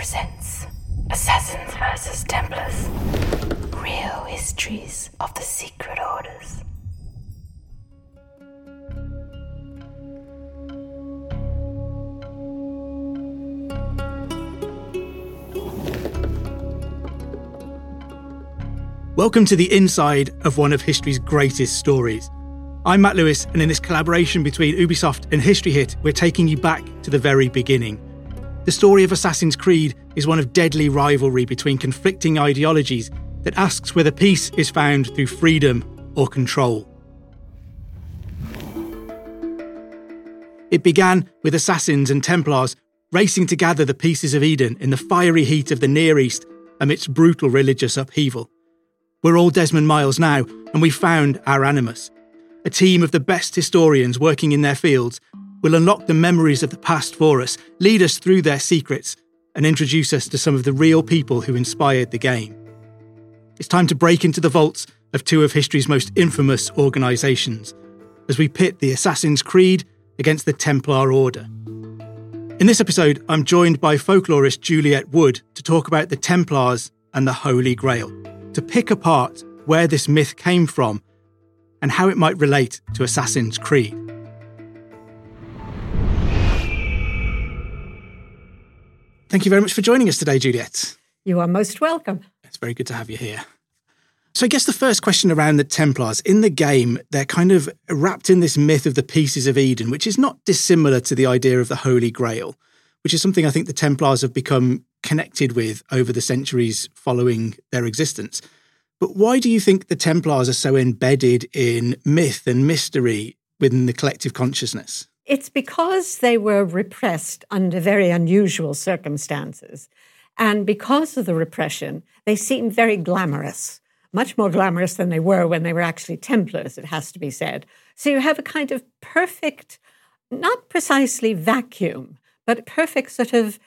presents Assassins vs. Templars. Real histories of the secret orders. Welcome to the inside of one of history's greatest stories. I'm Matt Lewis, and in this collaboration between Ubisoft and History Hit, we're taking you back to the very beginning. The story of Assassin's Creed is one of deadly rivalry between conflicting ideologies that asks whether peace is found through freedom or control. It began with assassins and Templars racing to gather the pieces of Eden in the fiery heat of the Near East amidst brutal religious upheaval. We're all Desmond Miles now, and we've found our Animus. A team of the best historians working in their fields will unlock the memories of the past for us, lead us through their secrets, and introduce us to some of the real people who inspired the game. It's time to break into the vaults of two of history's most infamous organisations, as we pit the Assassin's Creed against the Templar Order. In this episode, I'm joined by folklorist Juliet Wood to talk about the Templars and the Holy Grail, to pick apart where this myth came from and how it might relate to Assassin's Creed. Thank you very much for joining us today, Juliet. You are most welcome. It's very good to have you here. So I guess the first question around the Templars, in the game, they're kind of wrapped in this myth of the pieces of Eden, which is not dissimilar to the idea of the Holy Grail, which is something I think the Templars have become connected with over the centuries following their existence. But why do you think the Templars are so embedded in myth and mystery within the collective consciousness? It's because they were repressed under very unusual circumstances. And because of the repression, they seem very glamorous, much more glamorous than they were when they were actually Templars, it has to be said. So you have a kind of perfect, not precisely vacuum, but perfect sort of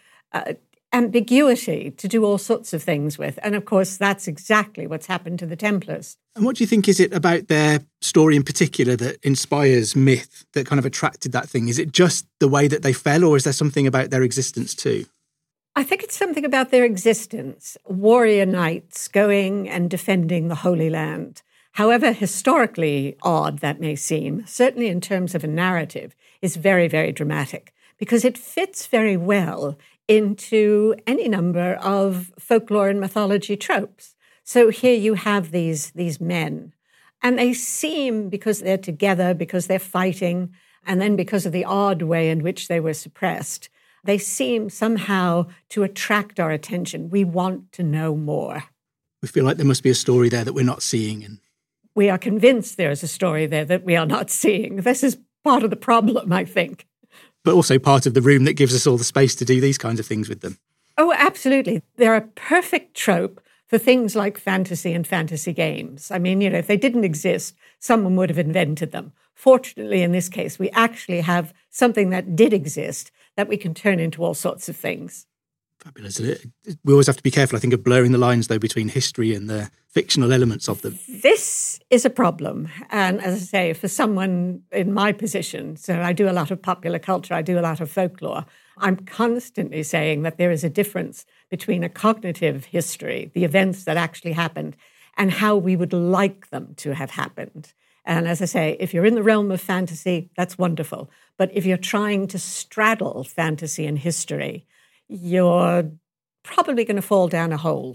ambiguity to do all sorts of things with. And of course, that's exactly what's happened to the Templars. And what do you think is it about their story in particular that inspires myth, that kind of attracted that thing? Is it just the way that they fell, or is there something about their existence too? I think it's something about their existence. Warrior knights going and defending the Holy Land. However historically odd that may seem, certainly in terms of a narrative, is very, very dramatic because it fits very well into any number of folklore and mythology tropes. So here you have these men, and they seem, because they're together, because they're fighting, and then because of the odd way in which they were suppressed, they seem somehow to attract our attention. We want to know more. We feel like there must be a story there that we're not seeing. And we are convinced there is a story there that we are not seeing. This is part of the problem, I think. But also part of the room that gives us all the space to do these kinds of things with them. Oh, absolutely. They're a perfect trope for things like fantasy and fantasy games. I mean, if they didn't exist, someone would have invented them. Fortunately, in this case, we actually have something that did exist that we can turn into all sorts of things. Fabulous. We always have to be careful, I think, of blurring the lines, though, between history and the fictional elements of them. This is a problem. And as I say, for someone in my position, so I do a lot of popular culture, I do a lot of folklore, I'm constantly saying that there is a difference between a cognitive history, the events that actually happened, and how we would like them to have happened. And as I say, if you're in the realm of fantasy, that's wonderful. But if you're trying to straddle fantasy and history, you're probably going to fall down a hole.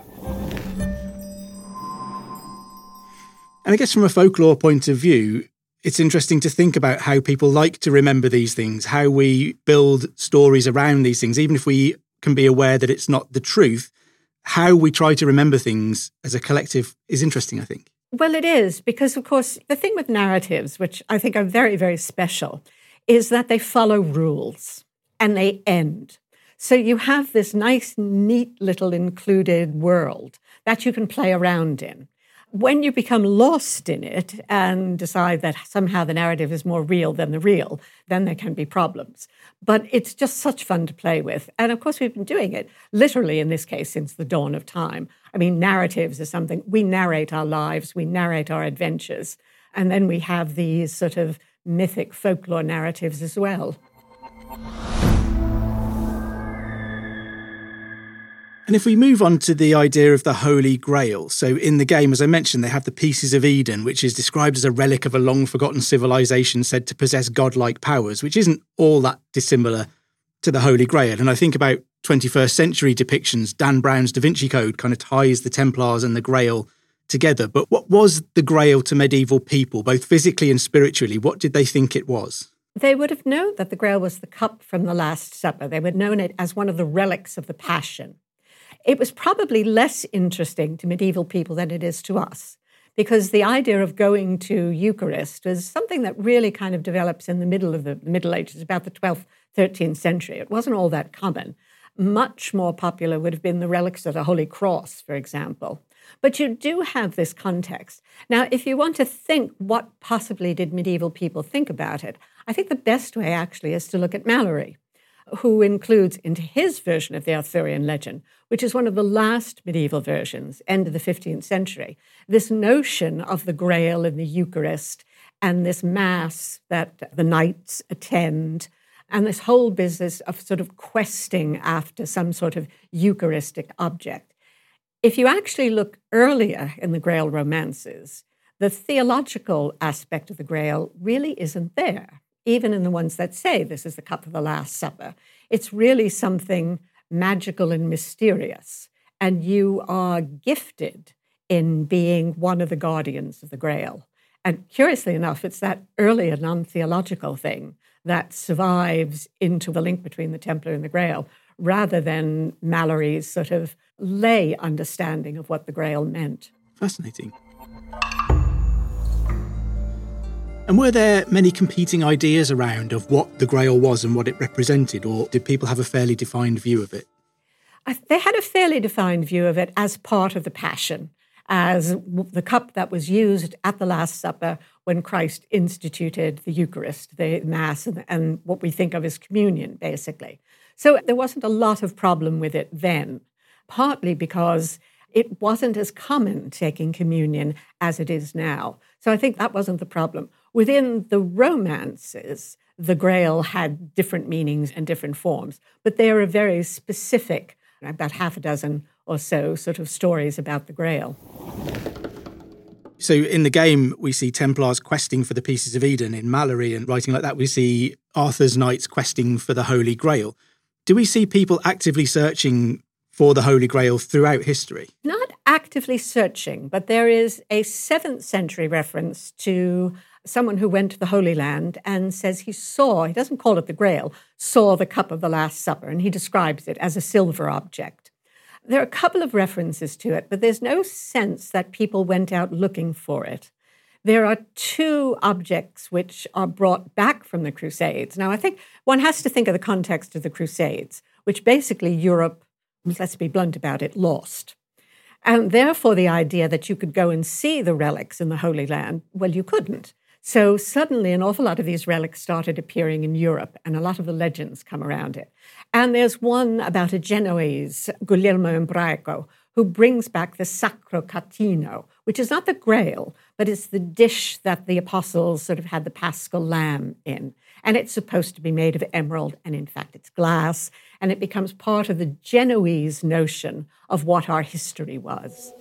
And I guess from a folklore point of view, it's interesting to think about how people like to remember these things, how we build stories around these things, even if we can be aware that it's not the truth. How we try to remember things as a collective is interesting, I think. Well, it is, because, of course, the thing with narratives, which I think are very, very special, is that they follow rules and they end. So you have this nice, neat little included world that you can play around in. When you become lost in it and decide that somehow the narrative is more real than the real, then there can be problems. But it's just such fun to play with. And of course, we've been doing it literally in this case since the dawn of time. I mean, narratives is something, we narrate our lives, we narrate our adventures. And then we have these sort of mythic folklore narratives as well. And if we move on to the idea of the Holy Grail, so in the game, as I mentioned, they have the Pieces of Eden, which is described as a relic of a long-forgotten civilization said to possess godlike powers, which isn't all that dissimilar to the Holy Grail. And I think about 21st century depictions, Dan Brown's Da Vinci Code kind of ties the Templars and the Grail together. But what was the Grail to medieval people, both physically and spiritually? What did they think it was? They would have known that the Grail was the cup from the Last Supper. They would have known it as one of the relics of the Passion. It was probably less interesting to medieval people than it is to us, because the idea of going to Eucharist was something that really kind of develops in the middle of the Middle Ages, about the 12th, 13th century. It wasn't all that common. Much more popular would have been the relics of the Holy Cross, for example. But you do have this context. Now, if you want to think what possibly did medieval people think about it, I think the best way actually is to look at Malory, who includes into his version of the Arthurian legend, which is one of the last medieval versions, end of the 15th century, this notion of the Grail in the Eucharist and this Mass that the knights attend, and this whole business of sort of questing after some sort of Eucharistic object. If you actually look earlier in the Grail romances, the theological aspect of the Grail really isn't there, even in the ones that say this is the cup of the Last Supper. It's really something magical and mysterious, and you are gifted in being one of the guardians of the Grail. And curiously enough, it's that earlier non-theological thing that survives into the link between the Templar and the Grail, rather than Malory's sort of lay understanding of what the Grail meant. Fascinating. And were there many competing ideas around of what the Grail was and what it represented, or did people have a fairly defined view of it? They had a fairly defined view of it as part of the Passion, as the cup that was used at the Last Supper when Christ instituted the Eucharist, the Mass, and what we think of as communion, basically. So there wasn't a lot of problem with it then, partly because it wasn't as common taking communion as it is now. So I think that wasn't the problem. Within the romances, the Grail had different meanings and different forms, but there are very specific, about half a dozen or so, sort of stories about the Grail. So in the game, we see Templars questing for the Pieces of Eden. In Malory and writing like that, we see Arthur's knights questing for the Holy Grail. Do we see people actively searching for the Holy Grail throughout history? Not actively searching, but there is a 7th century reference to someone who went to the Holy Land and says he doesn't call it the Grail, saw the cup of the Last Supper, and he describes it as a silver object. There are a couple of references to it, but there's no sense that people went out looking for it. There are 2 objects which are brought back from the Crusades. Now, I think one has to think of the context of the Crusades, which basically Europe, let's be blunt about it, lost. And therefore, the idea that you could go and see the relics in the Holy Land, well, you couldn't. So suddenly an awful lot of these relics started appearing in Europe, and a lot of the legends come around it. And there's one about a Genoese, Guglielmo Umbriaco, who brings back the Sacro Catino, which is not the Grail, but it's the dish that the apostles sort of had the Paschal lamb in. And it's supposed to be made of emerald, and in fact it's glass, and it becomes part of the Genoese notion of what our history was.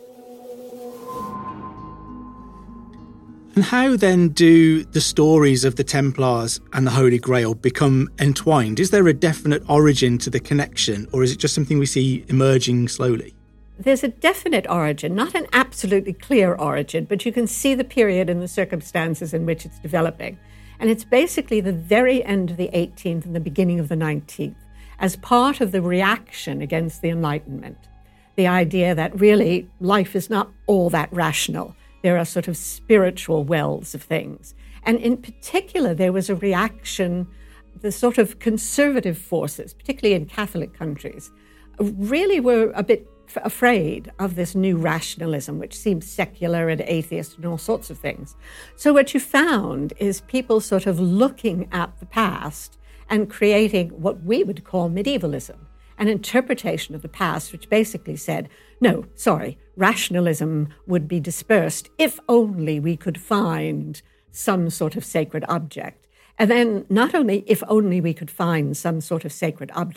And how then do the stories of the Templars and the Holy Grail become entwined? Is there a definite origin to the connection, or is it just something we see emerging slowly? There's a definite origin, not an absolutely clear origin, but you can see the period and the circumstances in which it's developing. And it's basically the very end of the 18th and the beginning of the 19th, as part of the reaction against the Enlightenment. The idea that really life is not all that rational. There are sort of spiritual wells of things. And in particular, there was a reaction, the sort of conservative forces, particularly in Catholic countries, really were a bit afraid of this new rationalism, which seems secular and atheist and all sorts of things. So what you found is people sort of looking at the past and creating what we would call medievalism, an interpretation of the past which basically said, no, sorry, rationalism would be dispersed if only we could find some sort of sacred object. And then not only if only we could find some sort of sacred object,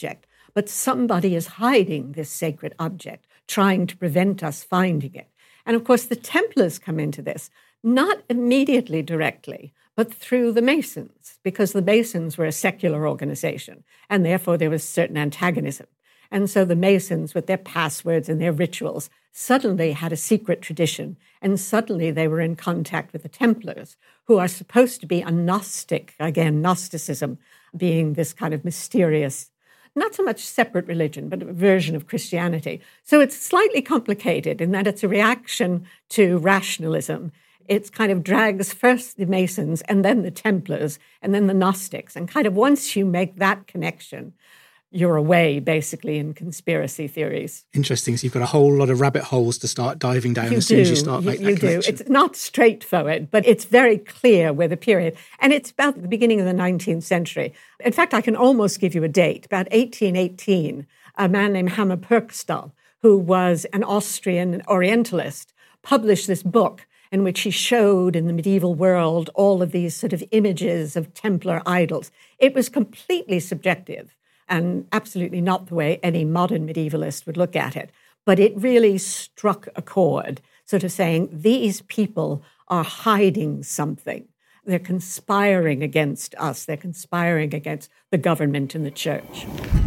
but somebody is hiding this sacred object, trying to prevent us finding it. And of course, the Templars come into this, not immediately directly, but through the Masons, because the Masons were a secular organization, and therefore there was certain antagonism. And so the Masons, with their passwords and their rituals, suddenly had a secret tradition, and suddenly they were in contact with the Templars, who are supposed to be a Gnostic, again, Gnosticism being this kind of mysterious, not so much separate religion, but a version of Christianity. So it's slightly complicated in that it's a reaction to rationalism. It kind of drags first the Masons and then the Templars and then the Gnostics. And kind of once you make that connection, you're away, basically, in conspiracy theories. Interesting. So you've got a whole lot of rabbit holes to start diving down as soon as you start making that connection. It's not straightforward, but it's very clear where the period, and it's about the beginning of the 19th century. In fact, I can almost give you a date. About 1818, a man named Hammer Purgstall, who was an Austrian Orientalist, published this book in which he showed in the medieval world all of these sort of images of Templar idols. It was completely subjective, and absolutely not the way any modern medievalist would look at it. But it really struck a chord, sort of saying, these people are hiding something. They're conspiring against us. They're conspiring against the government and the church.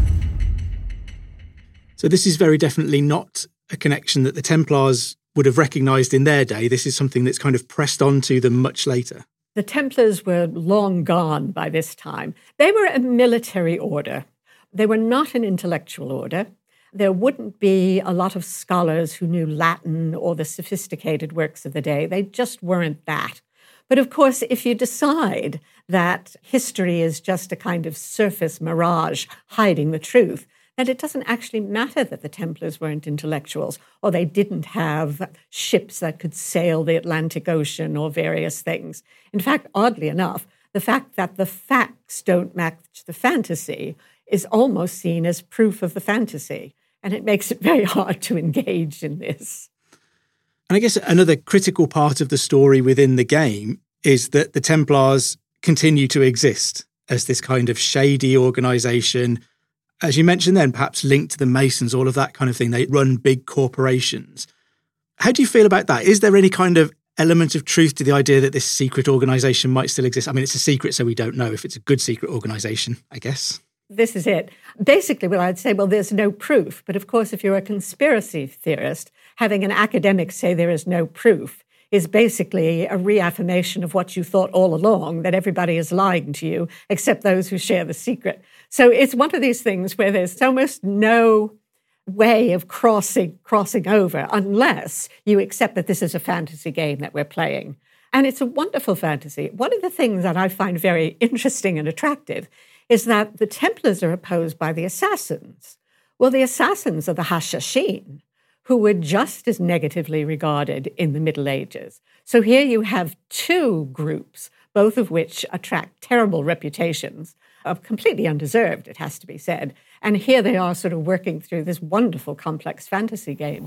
So this is very definitely not a connection that the Templars would have recognized in their day. This is something that's kind of pressed onto them much later. The Templars were long gone by this time. They were a military order. They were not an intellectual order. There wouldn't be a lot of scholars who knew Latin or the sophisticated works of the day. They just weren't that. But of course, if you decide that history is just a kind of surface mirage hiding the truth, then it doesn't actually matter that the Templars weren't intellectuals or they didn't have ships that could sail the Atlantic Ocean or various things. In fact, oddly enough, the fact that the facts don't match the fantasy is almost seen as proof of the fantasy. And it makes it very hard to engage in this. And I guess another critical part of the story within the game is that the Templars continue to exist as this kind of shady organization. As you mentioned then, perhaps linked to the Masons, all of that kind of thing. They run big corporations. How do you feel about that? Is there any kind of element of truth to the idea that this secret organization might still exist? I mean, it's a secret, so we don't know if it's a good secret organization, I guess. This is it. Basically, well, I'd say, well, there's no proof. But of course, if you're a conspiracy theorist, having an academic say there is no proof is basically a reaffirmation of what you thought all along, that everybody is lying to you, except those who share the secret. So it's one of these things where there's almost no way of crossing over unless you accept that this is a fantasy game that we're playing. And it's a wonderful fantasy. One of the things that I find very interesting and attractive is that the Templars are opposed by the Assassins. Well, the Assassins are the Hashashin, who were just as negatively regarded in the Middle Ages. So here you have two groups, both of which attract terrible reputations, completely undeserved, it has to be said. And here they are sort of working through this wonderful, complex fantasy game.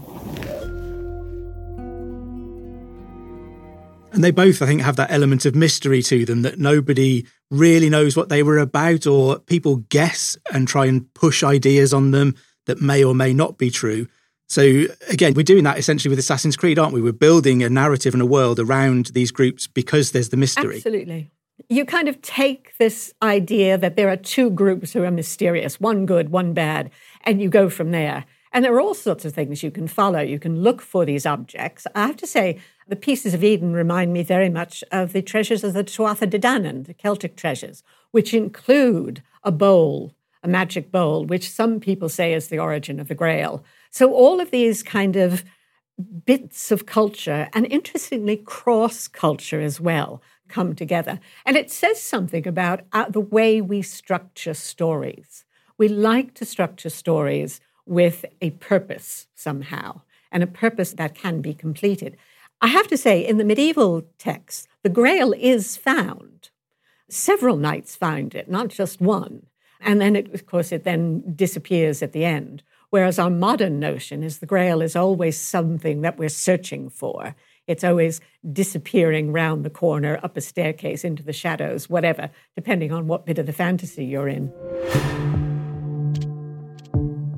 And they both, I think, have that element of mystery to them that nobody really knows what they were about, or people guess and try and push ideas on them that may or may not be true. So again, we're doing that essentially with Assassin's Creed, aren't we? We're building a narrative and a world around these groups because there's the mystery. Absolutely. You kind of take this idea that there are two groups who are mysterious, one good, one bad, and you go from there. And there are all sorts of things you can follow. You can look for these objects. I have to say, the Pieces of Eden remind me very much of the treasures of the Tuatha De Danann, the Celtic treasures, which include a bowl, a magic bowl, which some people say is the origin of the Grail. So all of these kind of bits of culture, and interestingly, cross-culture as well, come together. And it says something about the way we structure stories. We like to structure stories with a purpose somehow, and a purpose that can be completed. I have to say, in the medieval texts, the Grail is found. Several knights found it, not just one. And then, it then disappears at the end. Whereas our modern notion is the Grail is always something that we're searching for. It's always disappearing round the corner, up a staircase, into the shadows, whatever, depending on what bit of the fantasy you're in.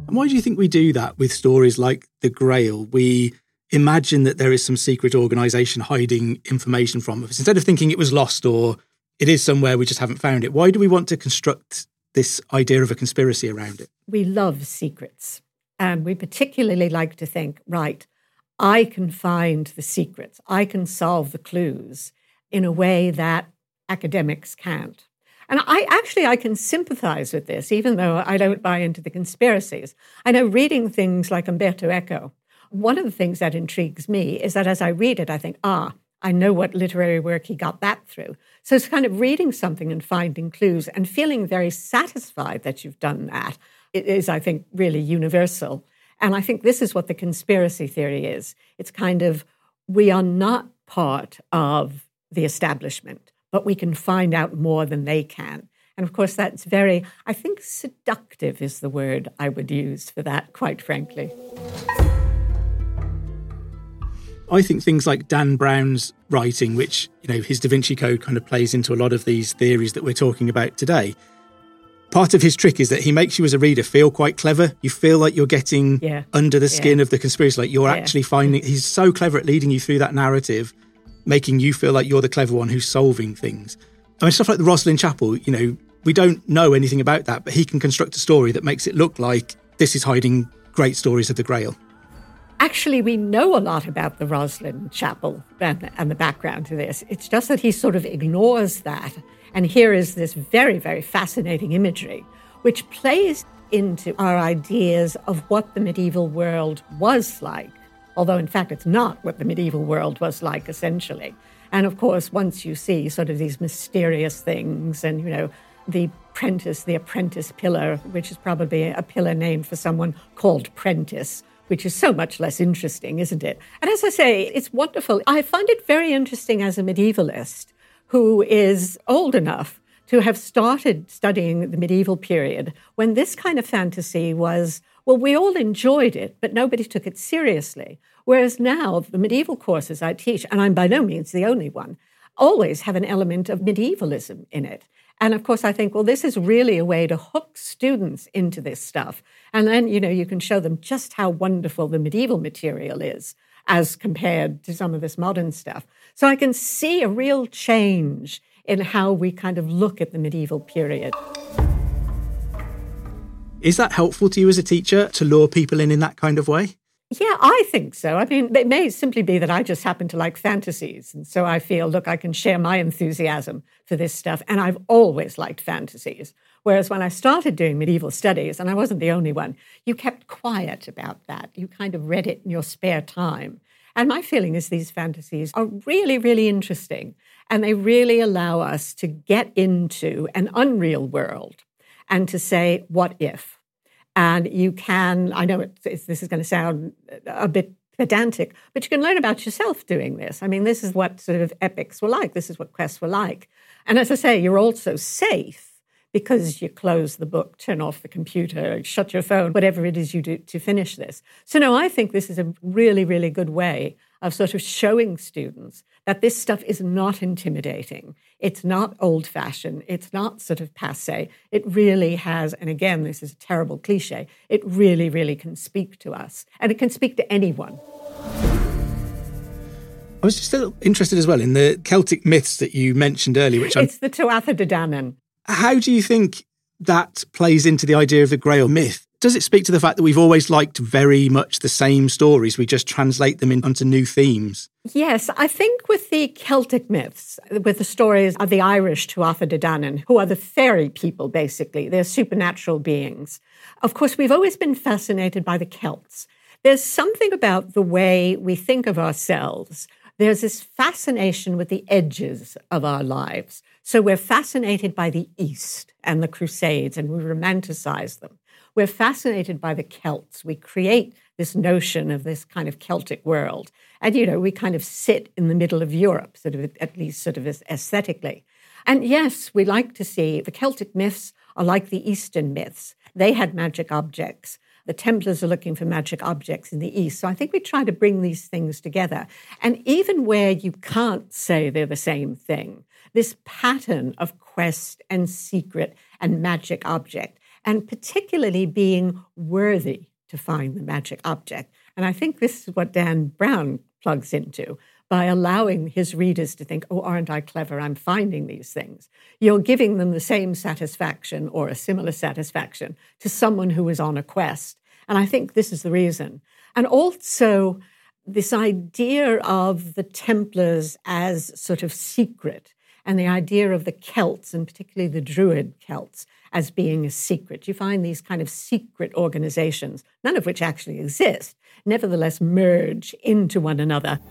And why do you think we do that with stories like the Grail? We imagine that there is some secret organisation hiding information from us, instead of thinking it was lost or it is somewhere we just haven't found it. Why do we want to construct this idea of a conspiracy around it? We love secrets. And we particularly like to think, right, I can find the secrets. I can solve the clues in a way that academics can't. And I can sympathize with this, even though I don't buy into the conspiracies. I know reading things like Umberto Eco, one of the things that intrigues me is that as I read it, I think, I know what literary work he got that through. So it's kind of reading something and finding clues and feeling very satisfied that you've done that. It is, I think, really universal. And I think this is what the conspiracy theory is. It's kind of, we are not part of the establishment, but we can find out more than they can. And of course, that's very, I think seductive is the word I would use for that, quite frankly. I think things like Dan Brown's writing, which, his Da Vinci Code kind of plays into a lot of these theories that we're talking about today. Part of his trick is that he makes you as a reader feel quite clever. You feel like you're getting under the skin of the conspiracy, like you're actually finding, he's so clever at leading you through that narrative, making you feel like you're the clever one who's solving things. I mean, stuff like the Rosslyn Chapel, we don't know anything about that, but he can construct a story that makes it look like this is hiding great stories of the Grail. Actually, we know a lot about the Rosslyn Chapel and the background to this. It's just that he sort of ignores that. And here is this very, very fascinating imagery, which plays into our ideas of what the medieval world was like, although in fact it's not what the medieval world was like, essentially. And of course, once you see sort of these mysterious things and, the apprentice pillar, which is probably a pillar named for someone called Prentice, which is so much less interesting, isn't it? And as I say, it's wonderful. I find it very interesting as a medievalist who is old enough to have started studying the medieval period when this kind of fantasy was, well, we all enjoyed it, but nobody took it seriously. Whereas now, the medieval courses I teach, and I'm by no means the only one, always have an element of medievalism in it. And of course, I think, well, this is really a way to hook students into this stuff. And then, you can show them just how wonderful the medieval material is as compared to some of this modern stuff. So I can see a real change in how we kind of look at the medieval period. Is that helpful to you as a teacher to lure people in that kind of way? Yeah, I think so. I mean, it may simply be that I just happen to like fantasies. And so I feel, look, I can share my enthusiasm for this stuff. And I've always liked fantasies. Whereas when I started doing medieval studies, and I wasn't the only one, you kept quiet about that. You kind of read it in your spare time. And my feeling is these fantasies are really, really interesting. And they really allow us to get into an unreal world and to say, what if? And you can, I know this is going to sound a bit pedantic, but you can learn about yourself doing this. I mean, this is what sort of epics were like. This is what quests were like. And as I say, you're also safe because you close the book, turn off the computer, shut your phone, whatever it is you do to finish this. So no, I think this is a really, really good way of sort of showing students that this stuff is not intimidating. It's not old-fashioned. It's not sort of passé. It really has, and again, this is a terrible cliche, it really, really can speak to us. And it can speak to anyone. I was just a little interested as well in the Celtic myths that you mentioned earlier. It's the Tuatha De Danann. How do you think that plays into the idea of the Grail myth? Does it speak to the fact that we've always liked very much the same stories? We just translate them onto new themes? Yes, I think with the Celtic myths, with the stories of the Irish Tuatha De Danann, who are the fairy people, basically, they're supernatural beings. Of course, we've always been fascinated by the Celts. There's something about the way we think of ourselves. There's this fascination with the edges of our lives. So we're fascinated by the East and the Crusades, and we romanticize them. We're fascinated by the Celts. We create this notion of this kind of Celtic world. And, we kind of sit in the middle of Europe, sort of, at least sort of aesthetically. And yes, we like to see the Celtic myths are like the Eastern myths. They had magic objects. The Templars are looking for magic objects in the East. So I think we try to bring these things together. And even where you can't say they're the same thing, this pattern of quest and secret and magic object and particularly being worthy to find the magic object. And I think this is what Dan Brown plugs into by allowing his readers to think, oh, aren't I clever? I'm finding these things. You're giving them the same satisfaction or a similar satisfaction to someone who is on a quest. And I think this is the reason. And also this idea of the Templars as sort of secret, and the idea of the Celts, and particularly the Druid Celts, as being a secret. You find these kind of secret organizations, none of which actually exist, nevertheless merge into one another.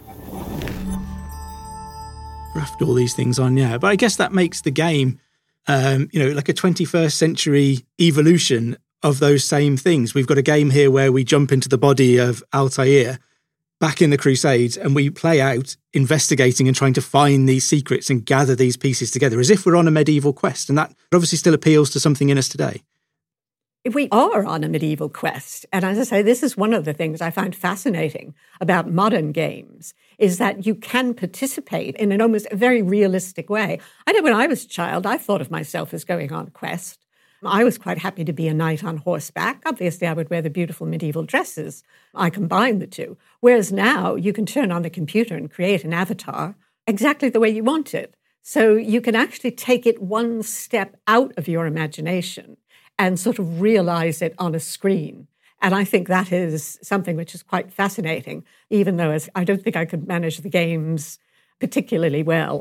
Graft all these things on, yeah. But I guess that makes the game, like a 21st century evolution of those same things. We've got a game here where we jump into the body of Altair back in the Crusades, and we play out investigating and trying to find these secrets and gather these pieces together as if we're on a medieval quest. And that obviously still appeals to something in us today. We are on a medieval quest. And as I say, this is one of the things I find fascinating about modern games, is that you can participate in an almost very realistic way. I know when I was a child, I thought of myself as going on a quest. I was quite happy to be a knight on horseback. Obviously, I would wear the beautiful medieval dresses. I combined the two. Whereas now you can turn on the computer and create an avatar exactly the way you want it. So you can actually take it one step out of your imagination and sort of realize it on a screen. And I think that is something which is quite fascinating, even though I don't think I could manage the games particularly well.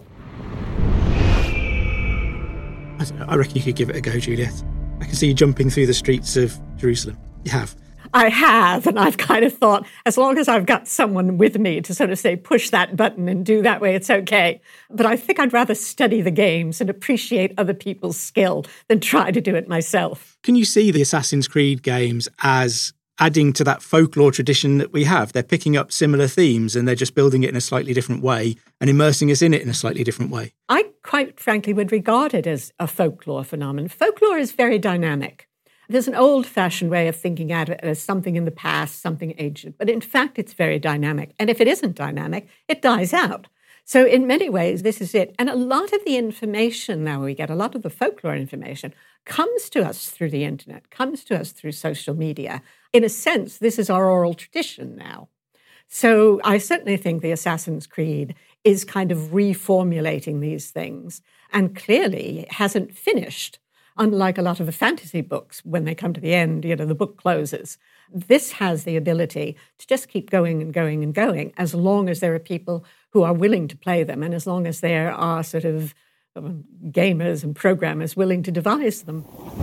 I reckon you could give it a go, Juliet. I can see you jumping through the streets of Jerusalem. You have. I have, and I've kind of thought, as long as I've got someone with me to sort of say, push that button and do that way, it's okay. But I think I'd rather study the games and appreciate other people's skill than try to do it myself. Can you see the Assassin's Creed games as adding to that folklore tradition that we have? They're picking up similar themes and they're just building it in a slightly different way and immersing us in it in a slightly different way. I quite frankly would regard it as a folklore phenomenon. Folklore is very dynamic. There's an old-fashioned way of thinking at it as something in the past, something ancient, but in fact it's very dynamic. And if it isn't dynamic, it dies out. So in many ways, this is it. And a lot of the information now we get, a lot of the folklore information, comes to us through the internet, comes to us through social media. In a sense, this is our oral tradition now. So I certainly think the Assassin's Creed is kind of reformulating these things, and clearly hasn't finished. Unlike a lot of the fantasy books, when they come to the end, the book closes. This has the ability to just keep going and going and going, as long as there are people who are willing to play them, and as long as there are sort of gamers and programmers willing to devise them.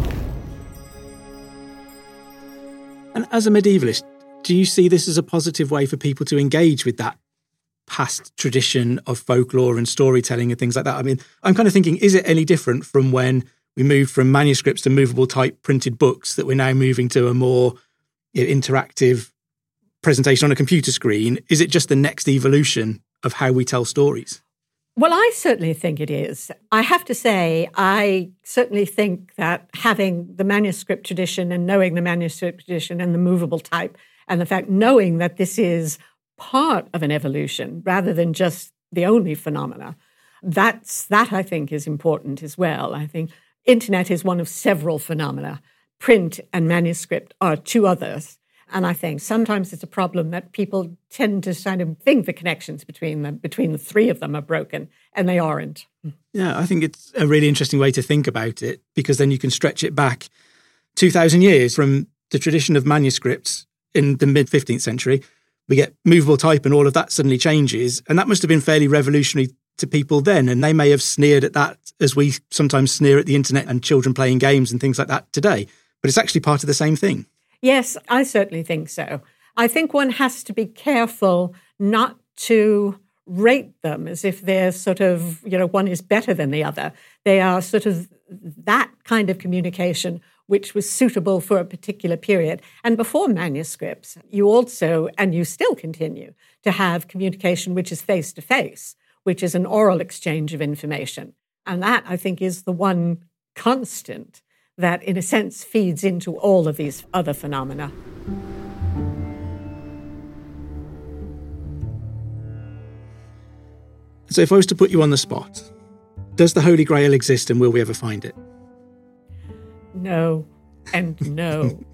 And as a medievalist, do you see this as a positive way for people to engage with that past tradition of folklore and storytelling and things like that? I mean, I'm kind of thinking, is it any different from when we moved from manuscripts to movable type printed books, that we're now moving to a more interactive presentation on a computer screen? Is it just the next evolution of how we tell stories? Well, I certainly think it is. I have to say, I certainly think that having the manuscript tradition and knowing the manuscript tradition and the movable type, and the fact knowing that this is part of an evolution rather than just the only phenomena, that I think is important as well. I think internet is one of several phenomena. Print and manuscript are two others. And I think sometimes it's a problem that people tend to kind of think the connections between the three of them are broken, and they aren't. Yeah, I think it's a really interesting way to think about it, because then you can stretch it back 2,000 years from the tradition of manuscripts in the mid-15th century. We get movable type and all of that suddenly changes. And that must have been fairly revolutionary to people then, and they may have sneered at that as we sometimes sneer at the internet and children playing games and things like that today. But it's actually part of the same thing. Yes, I certainly think so. I think one has to be careful not to rate them as if they're sort of, one is better than the other. They are sort of that kind of communication which was suitable for a particular period. And before manuscripts, you also, and you still continue, to have communication which is face-to-face, which is an oral exchange of information. And that, I think, is the one constant that, in a sense, feeds into all of these other phenomena. So if I was to put you on the spot, does the Holy Grail exist and will we ever find it? No. and no.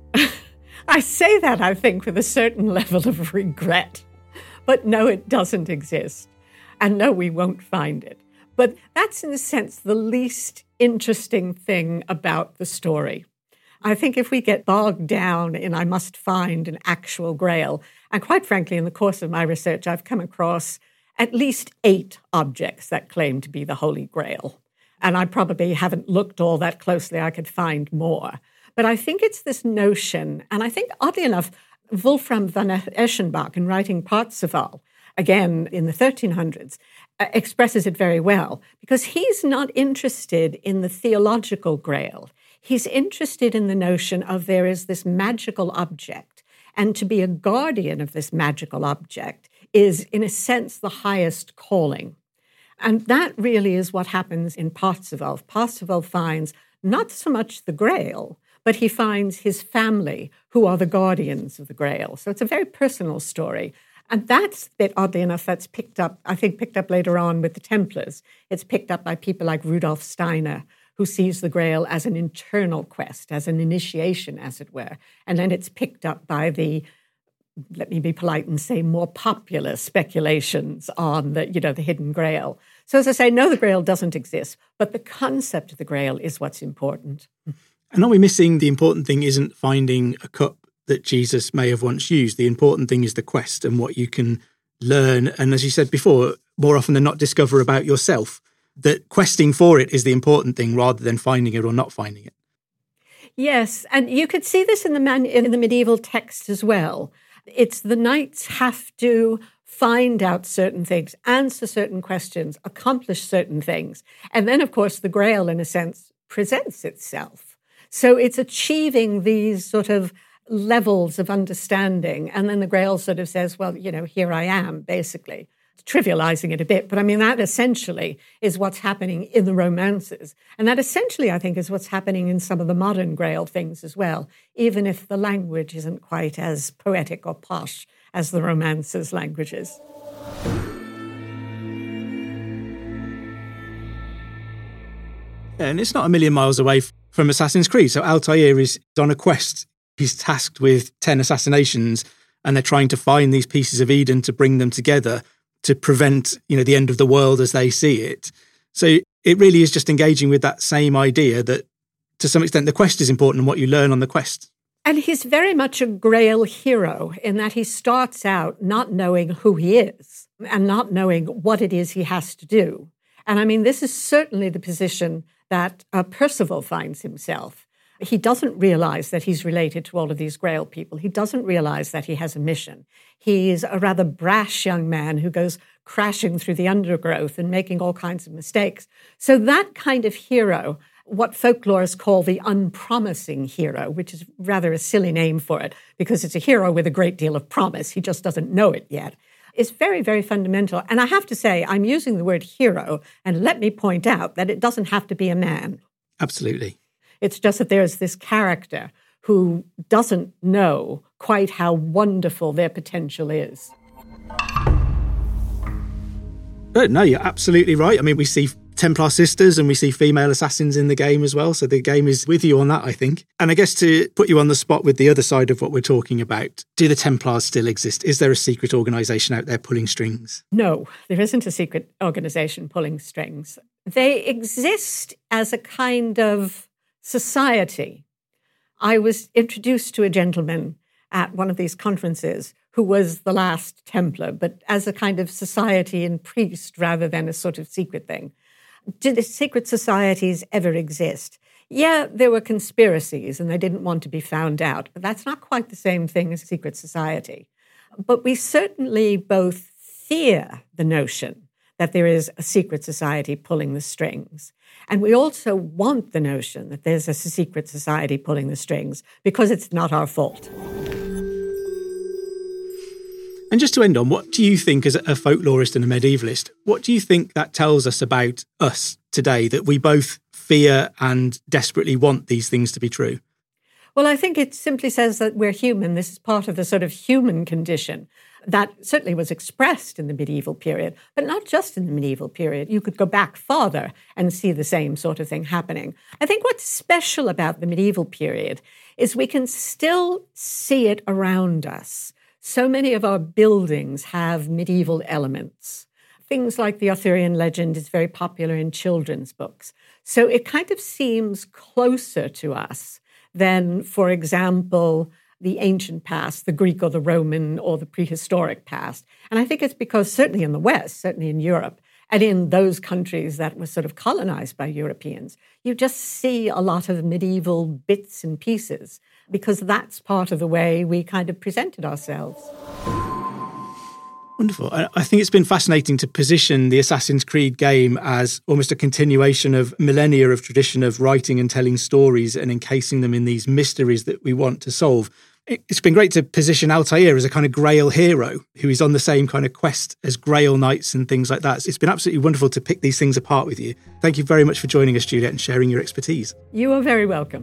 I say that, I think, with a certain level of regret. But no, it doesn't exist. And no, we won't find it. But that's, in a sense, the least interesting thing about the story. I think if we get bogged down in I must find an actual grail, and quite frankly, in the course of my research, I've come across at least 8 objects that claim to be the Holy Grail. And I probably haven't looked all that closely. I could find more. But I think it's this notion, and I think, oddly enough, Wolfram von Eschenbach, in writing Parzival, again in the 1300s, expresses it very well, because he's not interested in the theological grail. He's interested in the notion of there is this magical object, and to be a guardian of this magical object is, in a sense, the highest calling. And that really is what happens in Parzival. Parzival finds not so much the Grail, but he finds his family who are the guardians of the Grail. So it's a very personal story. And that's a bit, oddly enough, that's picked up later on with the Templars. It's picked up by people like Rudolf Steiner, who sees the Grail as an internal quest, as an initiation, as it were. And then it's picked up by the, let me be polite and say, more popular speculations on the hidden Grail. So as I say, no, the Grail doesn't exist, but the concept of the Grail is what's important. And are we missing the important thing isn't finding a cup that Jesus may have once used? The important thing is the quest and what you can learn. And as you said before, more often than not, discover about yourself. That questing for it is the important thing rather than finding it or not finding it. Yes, and you could see this in the medieval text as well. It's the knights have to find out certain things, answer certain questions, accomplish certain things. And then, of course, the Grail, in a sense, presents itself. So it's achieving these sort of levels of understanding. And then the Grail sort of says, well, here I am, basically. Trivializing it a bit, but I mean, that essentially is what's happening in the romances. And that essentially, I think, is what's happening in some of the modern Grail things as well, even if the language isn't quite as poetic or posh as the romances' languages. And it's not a million miles away from Assassin's Creed. So Altair is on a quest. He's tasked with 10 assassinations, and they're trying to find these pieces of Eden to bring them together to prevent, the end of the world as they see it. So it really is just engaging with that same idea that, to some extent, the quest is important and what you learn on the quest. And he's very much a Grail hero in that he starts out not knowing who he is and not knowing what it is he has to do. And I mean, this is certainly the position that Percival finds himself. He doesn't realize that he's related to all of these Grail people. He doesn't realize that he has a mission. He's a rather brash young man who goes crashing through the undergrowth and making all kinds of mistakes. So that kind of hero, what folklorists call the unpromising hero, which is rather a silly name for it because it's a hero with a great deal of promise. He just doesn't know it yet. Is very, very fundamental. And I have to say, I'm using the word hero, and let me point out that it doesn't have to be a man. Absolutely. It's just that there's this character who doesn't know quite how wonderful their potential is. No, you're absolutely right. I mean, we see Templar sisters and we see female assassins in the game as well. So the game is with you on that, I think. And I guess to put you on the spot with the other side of what we're talking about, do the Templars still exist? Is there a secret organisation out there pulling strings? No, there isn't a secret organisation pulling strings. They exist as a kind of society. I was introduced to a gentleman at one of these conferences who was the last Templar, but as a kind of society and priest rather than a sort of secret thing. Did secret societies ever exist? Yeah, there were conspiracies and they didn't want to be found out, but that's not quite the same thing as secret society. But we certainly both fear the notion that there is a secret society pulling the strings. And we also want the notion that there's a secret society pulling the strings because it's not our fault. And just to end on, what do you think, as a folklorist and a medievalist, what do you think that tells us about us today, that we both fear and desperately want these things to be true? Well, I think it simply says that we're human. This is part of the sort of human condition that certainly was expressed in the medieval period, but not just in the medieval period. You could go back farther and see the same sort of thing happening. I think what's special about the medieval period is we can still see it around us. So many of our buildings have medieval elements. Things like the Arthurian legend is very popular in children's books. So it kind of seems closer to us than, for example, the ancient past, the Greek or the Roman or the prehistoric past. And I think it's because certainly in the West, certainly in Europe, and in those countries that were sort of colonized by Europeans, you just see a lot of medieval bits and pieces because that's part of the way we kind of presented ourselves. Wonderful. I think it's been fascinating to position the Assassin's Creed game as almost a continuation of millennia of tradition of writing and telling stories and encasing them in these mysteries that we want to solve. It's been great to position Altair as a kind of Grail hero who is on the same kind of quest as Grail Knights and things like that. So it's been absolutely wonderful to pick these things apart with you. Thank you very much for joining us, Juliet, and sharing your expertise. You are very welcome.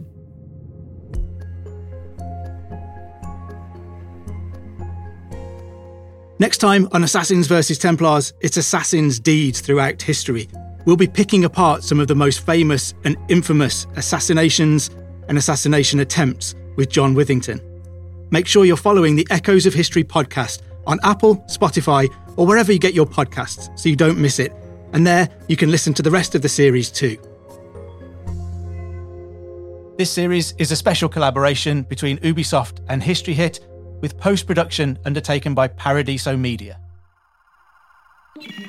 Next time on Assassins vs. Templars, it's Assassins' deeds throughout history. We'll be picking apart some of the most famous and infamous assassinations and assassination attempts with John Withington. Make sure you're following the Echoes of History podcast on Apple, Spotify, or wherever you get your podcasts so you don't miss it. And there you can listen to the rest of the series too. This series is a special collaboration between Ubisoft and History Hit, with post-production undertaken by Paradiso Media.